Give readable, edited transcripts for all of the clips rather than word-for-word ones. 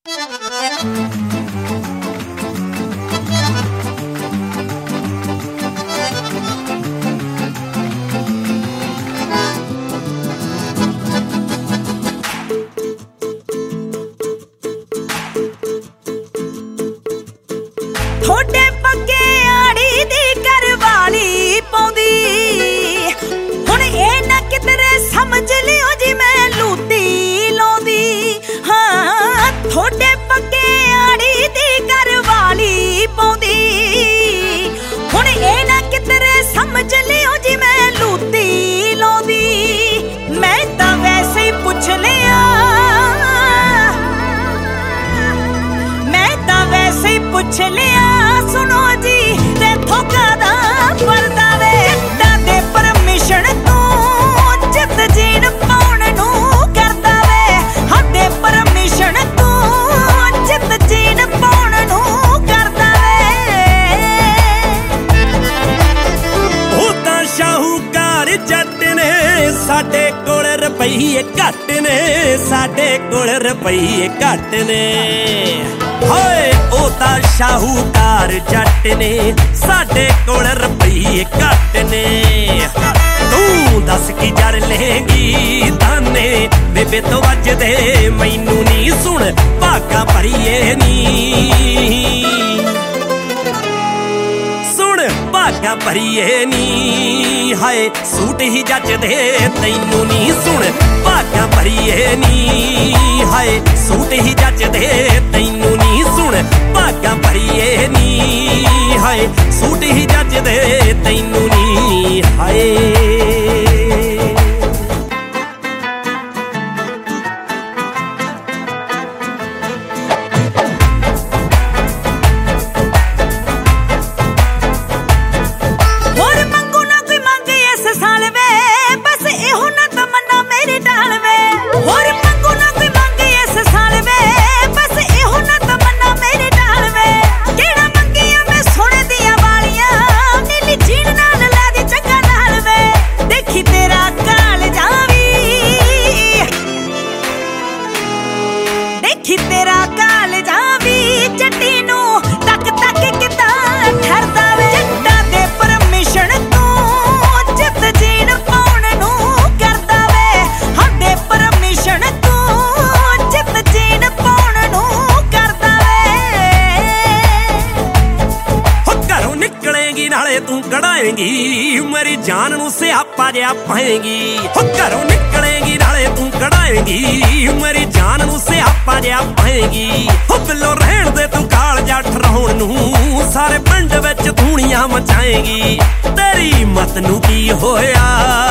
थोड़े पक्के आड़ी दी करवाली पौंदी हुण ए ना किधरे समझ लियो जी मैं लूटी लौंदी। हाँ थोड़े पक्के आड़ी दी करवाली पौंदी हुण ए ना किधरे समझ लियो जी मैं लूटी लौंदी। मैं तां वैसे ही पुछ लिया, मैं तां वैसे ही पुछ लिया सुनो जी ते थोका दा परदा वे जट्टां दे परमिशन तू जित जीन पाउण नू करदा वे। हाडे परमिशन तू जित जीन पाउण नू करदा वे। ओ तां शाहूकार जट ने साडे कोल रुपईए घट ने, साडे कोल रुपईए घट ने। हाय ओ तां शाहूकार जट ने साडे कोल रुपईए घट ने। तू दस की जर लेंगी ताने बेबे तो वजदे मैनू नी सुन भागा भरीए नी भागा भरीए नी। हाय सूट ही जचदे तैनू नी सुन भागा भरीए नी। हाय सूट ही जचदे तैनू नी सुन भागा भरीए नी। हाय सूट ही जचदे तैनू नी। हाय तेरा काल जावी जट्टी नू तक तक किदां ठरदा वे। जट्टां दे परमिशन तू जित जीन पाउण नू करदा वे। हाडे परमिशन तू जित जीन पाउण नू करदा वे। हो घरों निकलेंगी नाले तू कढ़ाएंगी मेरी जान नू सियापा जिहा पाएंगी। हो घरों निकलेंगी नाले तू कढ़ाएंगी मेरी जान नू सियापा जिहा पाएंगी। हो बिल्लो रहण दे तू काल जट रहोण नू सारे पिंड विच धूणियां मचाएंगी। तेरी मत नू की होया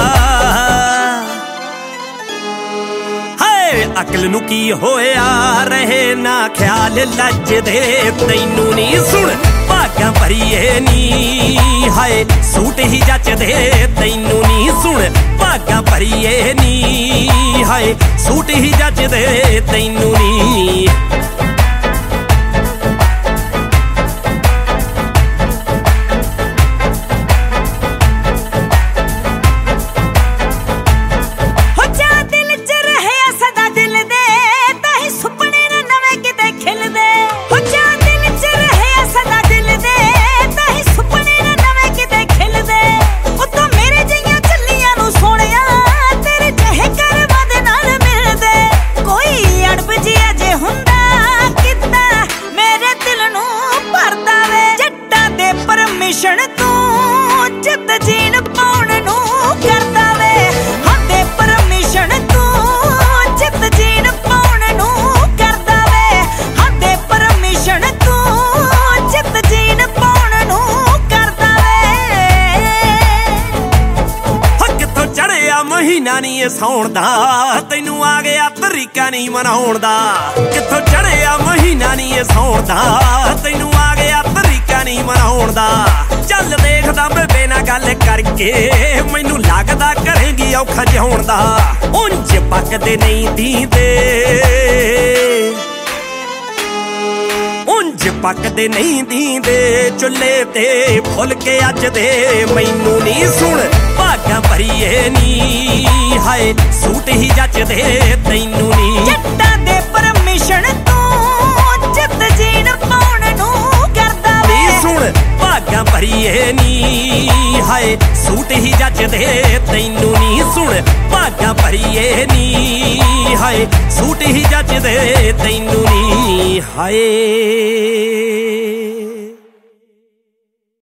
हाय अकल नू की होया रहे ना ख्याल लज दे तैनू नी सुन भागा भरीए नी। हाय सूट ही जचदे तैनू नी सुन भागा भरीए नी। हाय सूट ही जचदे तैनू नी। परमिशन तू जित जीन पाउण नू करदा वे। हाडे परमिशन तू जित जीन पाउण नू करदा वे। हाडे परमिशन तू जित जीन पाउण नू करदा वे। हो कित्थों चढ़िया महीना नी सौण दा तैनू आ गया तरीका नहीं मनाउण दा। कित्थों चढ़िया महीना नी सौण दा तैनू आ गया तरीका नहीं मनाउण दा। चल देखदा बेबे नाल गल करके मैनू लगदा करेंगी औखा जिउण दा। उंज पकदे नहीं दींदे उंज पकदे नहीं दींदे चुल्हे ते फुलके अज दे मैनू नी सुन भागा भरीए नी। हाय सूट ही जचदे तैनू नी। जट्टां दे परमिशन तू ਭਰੀਏ ਨੀ ਹਾਏ ਸੂਟ ਹੀ ਜੱਚਦੇ ਤੈਨੂੰ ਨੀ ਸੁਣ ਭਾਗਾਂ ਭਰੀਏ ਨੀ ਹਾਏ ਸੂਟ ਹੀ ਜੱਚਦੇ ਤੈਨੂੰ ਨੀ ਹਾਏ